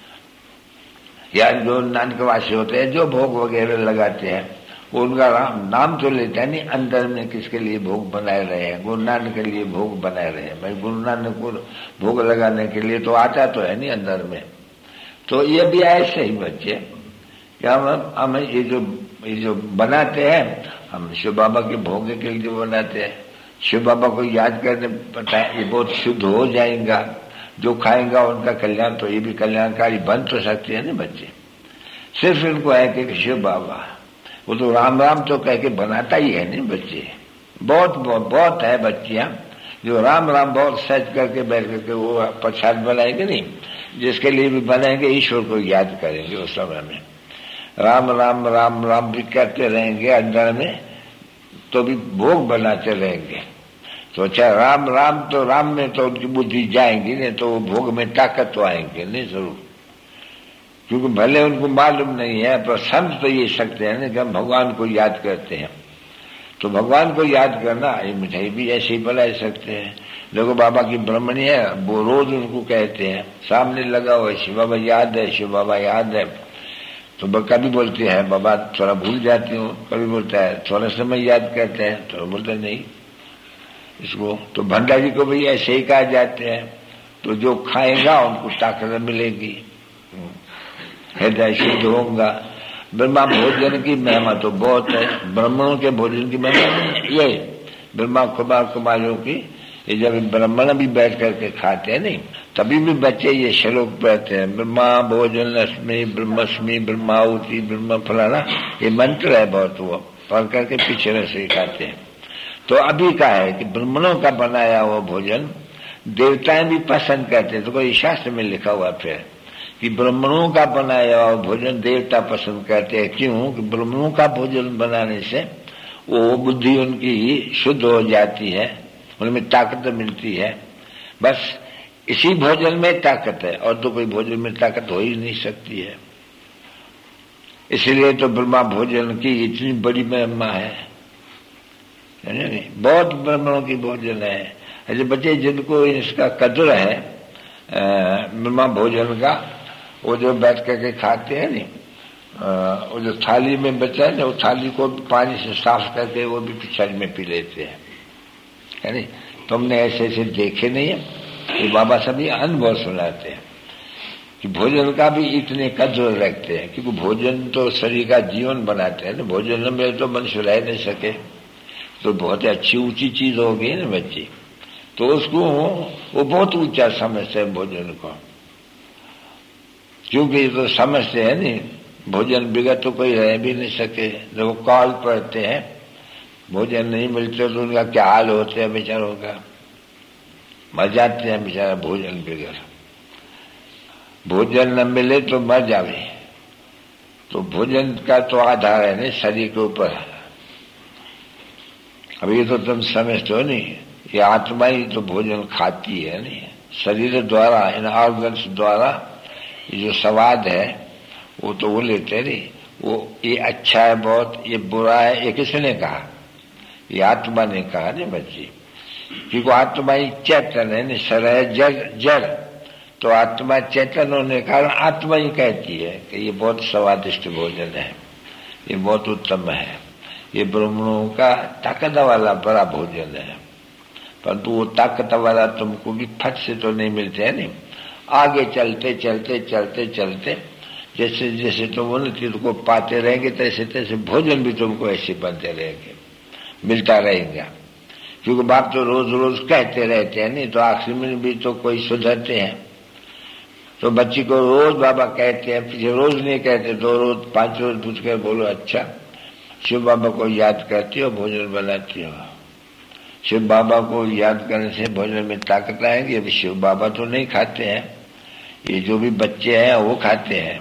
या जो नानकवासी होते हैं जो भोग वगैरह लगाते हैं वो उनका राम नाम तो लेते हैं नहीं, अंदर में किसके लिए भोग बनाए रहे हैं, गुरु नानक के लिए भोग बनाए रहे हैं। भाई गुरु नानक को भोग लगाने के लिए तो आता तो है नहीं अंदर में। तो ये भी ऐसे ही बच्चे क्या हम हम ये जो ये जो बनाते हैं, हम शिव बाबा के भोग के लिए जो बनाते हैं, शिव बाबा को याद करने पता है ये बहुत शुद्ध हो जाएगा, जो खाएंगा उनका कल्याण, तो ये भी कल्याणकारी बन तो सकते हैं ना बच्चे। सिर्फ इनको है कि शिव बाबा, वो तो राम राम तो कह के बनाता ही है नहीं बच्चे। बहुत बहुत, बहुत है बच्चियां जो राम राम बहुत सच करके बैठ करके वो प्रसाद बनाएंगे नहीं, जिसके लिए भी बनाएंगे ईश्वर को याद करेंगे उस समय में, राम राम राम राम भी करते रहेंगे अंदर में, तो भी भोग बनाते रहेंगे। तो अच्छा राम राम तो राम में तो उनकी बुद्धि जाएंगी नहीं, तो वो भोग में ताकत तो आएंगे नहीं जरूर, क्योंकि भले उनको मालूम नहीं है पर समझ तो ये सकते हैं ना कि हम भगवान को याद करते हैं। तो भगवान को याद करना ये मिठाई भी ऐसे ही बना सकते हैं। देखो बाबा की ब्रह्मणी है, वो रोज उनको कहते हैं, सामने लगा हुआ शिव बाबा याद है शिव बाबा याद है। तो कभी बोलते हैं बाबा थोड़ा भूल जाती हूँ, कभी बोलता है थोड़ा समय याद करते हैं, थोड़ा बोलते नहीं इसको। तो भंडारी को भी ऐसे ही कहा जाते हैं, तो जो खाएगा उनको ताकत मिलेगी, हृदय शुद्ध होगा। ब्रह्मा भोजन की महिमा तो बहुत है, ब्राह्मणों के भोजन की महिमा ये ब्रह्मा कुमार कुमारियों की, ये जब ब्राह्मण भी बैठ करके खाते हैं नहीं, तभी भी बच्चे ये श्लोक पढ़ते हैं, ब्रह्मा भोजन अस्मि ब्रह्मस्मि ब्रह्माहुति ब्रह्म फलाना, ये मंत्र है बहुत, वो पढ़ करके पीछे में से खाते हैं। तो अभी का है कि ब्राह्मणों का बनाया हुआ भोजन देवताएं भी पसंद करते हैं। तो कोई शास्त्र में लिखा हुआ फिर कि ब्राह्मणों का बनाया हुआ भोजन देवता पसंद करते हैं। क्यों? कि ब्राह्मणों का भोजन बनाने से वो बुद्धि उनकी शुद्ध हो जाती है, उनमें ताकत मिलती है। बस इसी भोजन में ताकत है, और तो कोई भोजन में ताकत हो ही नहीं सकती है। इसलिए तो ब्रह्मा भोजन की इतनी बड़ी महिमा है, नहीं? बहुत ब्राह्मणों की भोजन है। ऐसे बच्चे जिनको इसका कदर है ब्रह्मा भोजन का, वो जो बैठ करके खाते हैं नहीं, वो जो थाली में बचा है ना, वो थाली को पानी से साफ करके वो भी पिछड़ में पी लेते हैं, है नहीं? तुमने ऐसे ऐसे देखे नहीं है, ये बाबा सभी अनुभव सुनाते हैं। कि भोजन का भी इतने कदर रखते हैं, क्योंकि भोजन तो शरीर का जीवन बनाते हैं ना। भोजन में तो मनुष्य रह नहीं सके, तो बहुत अच्छी ऊंची चीज होगी ना बच्ची, तो उसको वो बहुत ऊंचा समझते हैं भोजन को, क्योंकि तो समझते हैं नहीं भोजन बिगड़ तो कोई रह भी नहीं सके। जब वो कॉल पढ़ते हैं भोजन नहीं मिलते तो उनका क्या हाल होते हैं बेचारों का, मर जाते हैं बेचारा भोजन बिगड़। भोजन न मिले तो मर जावे, तो भोजन का तो आधार है नहीं शरीर के ऊपर। अब ये तो तुम समझते हो नहीं, ये आत्मा ही तो भोजन खाती है नहीं, शरीर द्वारा इन ऑर्गन्स द्वारा ये जो स्वाद है वो तो वो लेते नहीं। वो ये अच्छा है बहुत, ये बुरा है, ये किसने कहा? ये आत्मा ने कहा नहीं बच्ची, क्योंकि आत्मा ही चैतन्य है, निश्चल है, जड़ जड़। तो आत्मा चैतन्य होने के कारण आत्मा ही कहती है कि ये बहुत स्वादिष्ट भोजन है, ये बहुत उत्तम है, ये ब्राह्मणों का ताकत वाला बड़ा भोजन है। परंतु वो ताकत वाला तुमको भी फट से तो नहीं मिलते है नहीं। आगे चलते चलते चलते चलते जैसे जैसे तुम उन्नति को पाते रहेंगे तैसे तैसे भोजन भी तुमको ऐसे बनते रहेंगे, मिलता रहेगा। क्योंकि बाप तो रोज रोज कहते रहते हैं नहीं, तो आखिर में भी तो कोई सुधरते हैं। तो बच्ची को रोज बाबा कहते हैं, पीछे रोज नहीं कहते, दो रोज पांच रोज पूछ कर बोलो अच्छा शिव बाबा को याद करती हो, भोजन बनाती हो। शिव बाबा को याद करने से भोजन में ताकत आएगी। अभी शिव बाबा तो नहीं खाते हैं, ये जो भी बच्चे हैं वो खाते हैं।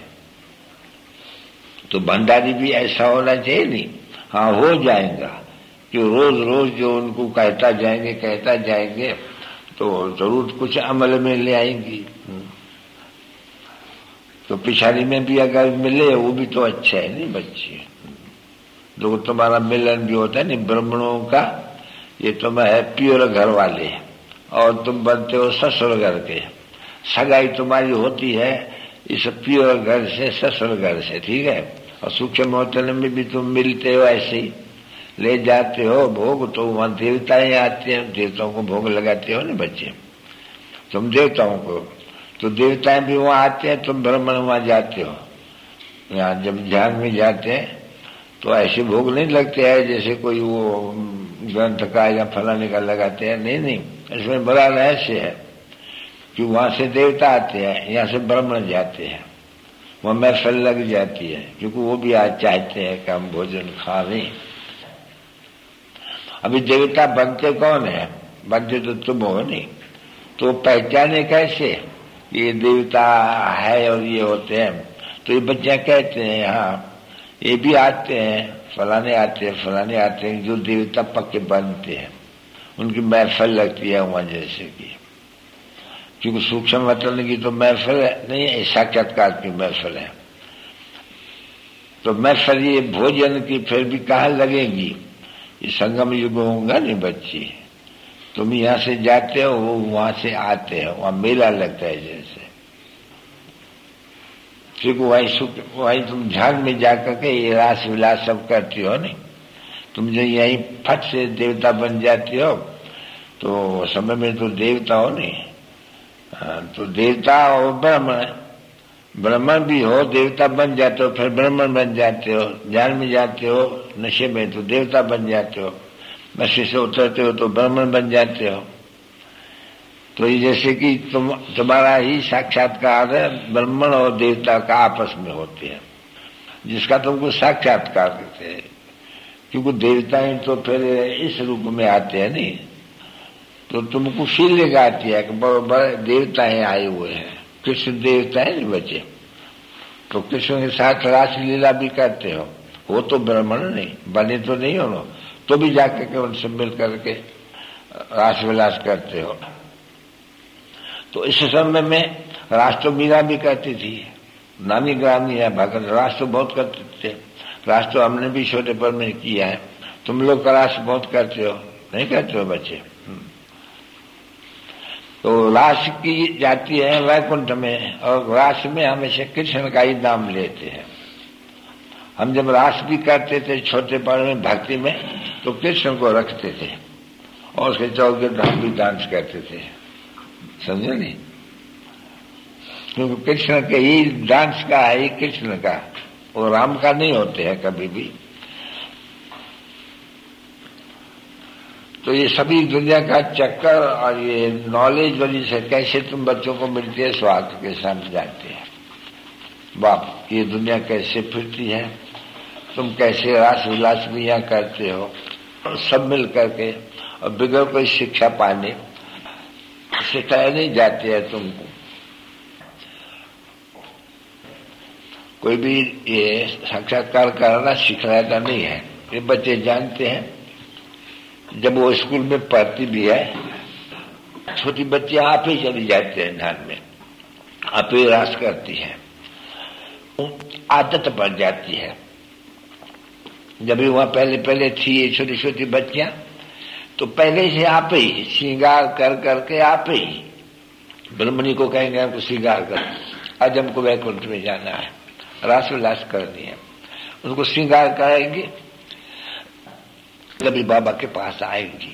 तो भंडारी भी ऐसा होना चाहिए नहीं, हाँ हो जाएगा, कि रोज रोज जो उनको कहता जाएंगे कहता जाएंगे तो जरूर कुछ अमल में ले आएंगी। तो पिछाड़ी में भी अगर मिले वो भी तो अच्छा है नहीं बच्चे। जो तुम्हारा मिलन भी होता है नहीं ब्राह्मणों का, ये तुम है प्योर घर वाले और तुम बनते हो ससुर घर के। सगाई तुम्हारी होती है इस प्योर घर से, ससुर घर से, ठीक है। और सूक्ष्म होटल में भी तुम मिलते हो, ऐसे ही ले जाते हो भोग, तो वहां देवताएं आते हैं, देवताओं को भोग लगाते हो ना बच्चे तुम देवताओं को, तो देवताएं भी वहां आते हैं, तुम ब्राह्मण वहां जाते हो। यहाँ जब ध्यान में जाते हैं तो ऐसे भोग नहीं लगते हैं जैसे कोई वो ग्रंथ का या फलाने का लगाते हैं, नहीं नहीं, इसमें बड़ा रहस्य है कि वहां से देवता आते हैं, यहाँ से ब्राह्मण जाते हैं, वहां महफिल लग जाती है, क्योंकि वो भी आज चाहते हैं कि हम भोजन खा लें। अभी देवता बनते कौन है? बनते तो तुम हो नहीं, तो पहचाने कैसे ये देवता है और ये होते हैं? तो ये बच्चे कहते हैं हाँ ये भी आते हैं, फलाने आते हैं, फलाने आते हैं, जो देवता पक्के बनते हैं उनकी महफिल लगती है वहां जैसे कि, क्योंकि सूक्ष्म वतन की तो महफिल नहीं है, साक्षात्कार की महफिल है। तो महफिल ये भोजन की फिर भी कहाँ लगेगी? ये संगम युग होगा नहीं बच्ची, तुम यहाँ से जाते हो वो वहां से आते हो, वहां मेला लगता है जैसे, क्योंकि वही सुख वही तुम ध्यान में जाकर के ये रास विलास सब करती हो नहीं। तुम जो यही फट से देवता बन जाती हो तो समय में तो देवता हो नहीं। हाँ, तो देवता और ब्राह्मण, ब्राह्मण भी हो देवता बन जाते हो, फिर ब्राह्मण बन जाते हो, ध्यान में जाते हो नशे में तो देवता बन जाते हो, नशे से उतरते हो तो ब्राह्मण बन जाते हो। तो ये जैसे कि तुम तुम्हारा ही साक्षात्कार ब्राह्मण और देवता का आपस में होते हैं, जिसका तुमको साक्षात्कार करते हैं। क्योंकि देवताएं तो फिर इस रूप में आते हैं नहीं, तो तुमको फीलिंग आती है कि बड़े बड़े देवताएं आए हुए हैं, कृष्ण देवता है नहीं बचे, तो कृष्ण के साथ रासलीला भी करते हो, वो तो ब्राह्मण नहीं बने तो नहीं हो, तो भी जाकर के उनसे मिल करके रासविलास करते हो। तो इस समय में राष्ट्र मीरा भी करती थी, नामी ग्रामी है भगत, राष्ट्र बहुत करते थे, राष्ट्र हमने भी छोटे पर में किया है, तुम लोग का राष्ट्र बहुत करते हो, नहीं करते हो बच्चे? तो रास की जाती है वैकुंठ में, और रास में हमेशा कृष्ण का ही नाम लेते हैं। हम जब रास भी करते थे छोटे पर में भक्ति में, तो कृष्ण को रखते थे और उसके चौके हम भी डांस करते थे, समझे नहीं? क्योंकि कृष्ण के ही डांस का है, ही कृष्ण का, वो राम का नहीं होते हैं कभी भी। तो ये सभी दुनिया का चक्कर और ये नॉलेज वजह से कैसे तुम बच्चों को मिलती है, स्वार्थ के साथ जाते हैं। बाप, ये दुनिया कैसे फिरती है, तुम कैसे रास विलास भी यहाँ करते हो, और सब मिल करके और बिगड़ कोई शिक्षा पाने सिखाए नहीं जाते हैं तुमको। कोई भी ये साक्षात्कार करना सिखाता नहीं है, ये बच्चे जानते हैं। जब वो स्कूल में पढ़ती भी है, छोटी बच्चियां आप ही चली जाते हैं ध्यान में, आप ही रास करती है, आदत पड़ जाती है। जब भी वहां पहले पहले थी ये छोटी छोटी बच्चियां, तो पहले से आप ही श्रृंगार कर करके आप ही ब्रह्मणी को कहेंगे हमको श्रृंगार कर, आज हमको वैकुंठ में जाना है, रास विलास करनी है, उनको श्रृंगार कराएंगे, कभी बाबा के पास आएंगी।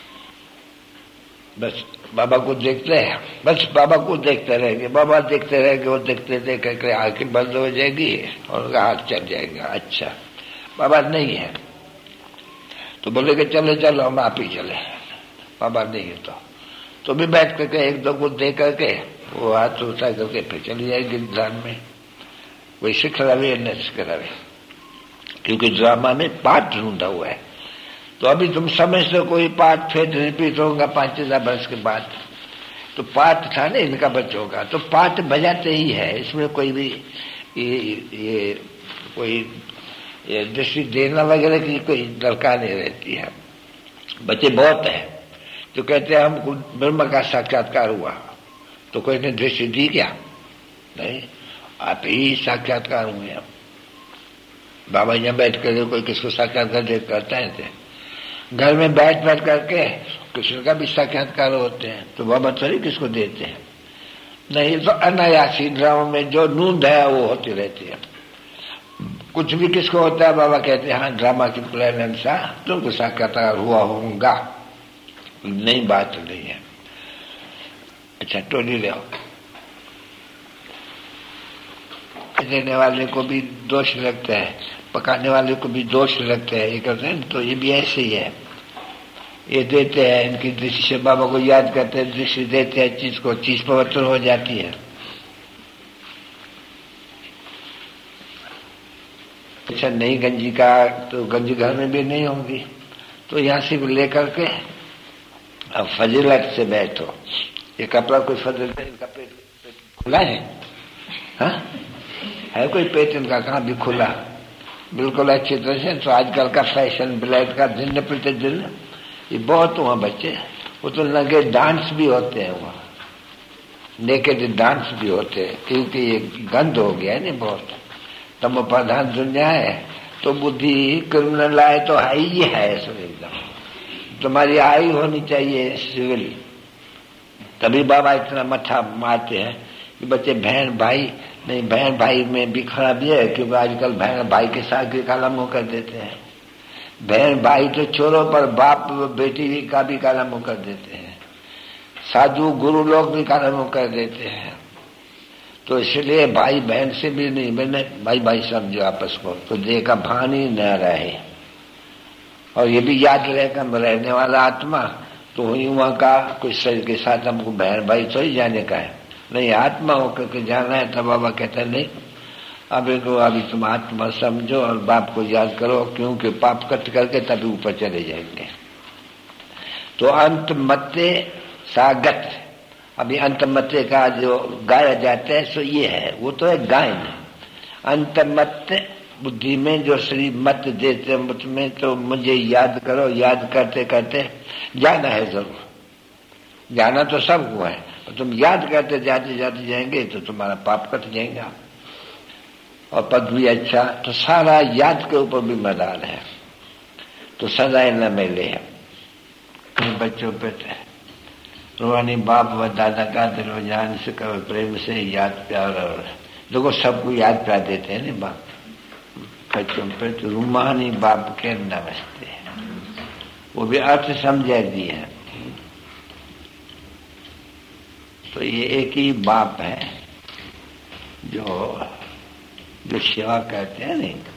बस बाबा को देखते हैं, बस बाबा को देखते रहेंगे, बाबा देखते रहेंगे, वो देखते देखते आंखें बंद हो जाएगी और उनका हाथ चल जाएगा। अच्छा बाबा नहीं है तो बोलेगे चले चलो हम आप ही चले, बाबा नहीं है तो तो भी बैठ करके एक दो को दे करके वो हाथ उठा करके फिर चली जाएगी ध्यान में। कोई सिख रहे न सिख रहे, क्योंकि ड्रामा में पाठ ढूंढा हुआ है। तो अभी तुम समझते हो कोई पाठ फिर रिपीट होगा पांच हजार वर्ष के बाद, तो पाठ था ना इनका बच्चों का, तो पाठ बजाते ही है, इसमें कोई भी ये, ये कोई ये दृष्टि देना वगैरह की कोई दरकार नहीं रहती है। बच्चे बहुत हैं तो कहते हैं हमको ब्रह्म का साक्षात्कार हुआ, तो कोई ने दृष्टि दी क्या? नहीं, आप ही साक्षात्कार हुए हैं। बाबा यहाँ बैठ कर कोई किसको साक्षात्कार दे करता है थे? घर में बैठ बैठ करके कृष्ण का भी साक्षात्कार होते हैं, तो बाबा थोड़ी किसको देते हैं? नहीं, तो अनायासी ड्रामा में जो नूंद है वो होती रहती है। कुछ भी किसको होता है बाबा कहते हैं हाँ ड्रामा की प्लान अनुसार तुमको साक्षात्कार हुआ होगा, नई बात नहीं है। अच्छा टोली ले आओ। देने वाले को भी दोष लगता है, पकाने वाले को भी दोष लगता है, ये करते हैं तो ये भी ऐसे ही है। ये देते हैं, इनकी दृष्टि से बाबा को याद करते हैं, दृष्टि देते हैं चीज को, चीज पवित्र हो जाती है। अच्छा नहीं गंजी का तो गंजी घर में भी नहीं होंगी, तो यहाँ से लेकर के अब फजीलत से बैठो। ये कपड़ा कोई फजीलत, इनका पेट, पेट खुला है? हा? है कोई पेट इनका कहाँ भी खुला? बिल्कुल अच्छी तरह से। तो आजकल का फैशन ब्लैक का दिन प्रतिदिन ये बहुत वहाँ बच्चे, वो तो लगे डांस भी होते हैं वहाँ, नेकेड डांस भी होते हैं, क्योंकि ये गंद हो गया है ना बहुत। तम प्रधान दुनिया है तो बुद्धि क्रिमिनल आए तो है ही है सब एकदम। तुम्हारी आई होनी चाहिए सिविल, तभी बाबा इतना मठा मारते हैं कि बच्चे बहन भाई नहीं, बहन भाई में भी खराबी है, क्योंकि आजकल बहन भाई के साथ भी काला मुंह कर देते हैं। बहन भाई तो छोड़ो पर बाप बेटी का भी काला मुंह कर देते हैं, साधु गुरु लोग भी काला मुंह कर देते हैं। तो इसलिए भाई बहन से भी नहीं, मैंने भाई भाई समझो आपस को, तो देह का भान ही न रहे। और ये भी याद रहेगा रहने वाला आत्मा तो हुई वहां का कुछ शरीर के साथ हमको बहन भाई तो ही जाने का है, नहीं आत्मा होकर के जाना है। तब बाबा कहते हैं नहीं, अभी को अभी तुम आत्मा समझो और बाप को याद करो, क्योंकि पाप कट करके तभी ऊपर चले जाएंगे। तो अंत मत्ते सागत, अभी अंत मत्ते का जो गाया जाता है सो ये है, वो तो है गायन। अंत मत बुद्धि में जो श्री मत देते मत में, तो मुझे याद करो, याद करते करते जाना है जरूर, जाना तो सबको है, और तुम याद करते जाते जाते जाएंगे तो तुम्हारा पाप कट जाएगा और पद भी अच्छा। तो सारा याद के ऊपर भी मदार है, तो सदाए न मिले बच्चों पे रूहानी बाप व दादा का दिल जान से कभी प्रेम से याद प्यार, और देखो सबको याद प्यार देते हैं ना बाप बच्चों पे, तो रूहानी बाप के नमस्ते, वो भी अर्थ समझा दिए। तो ये एक ही बाप है, जो जो सेवा कहते हैं नहीं,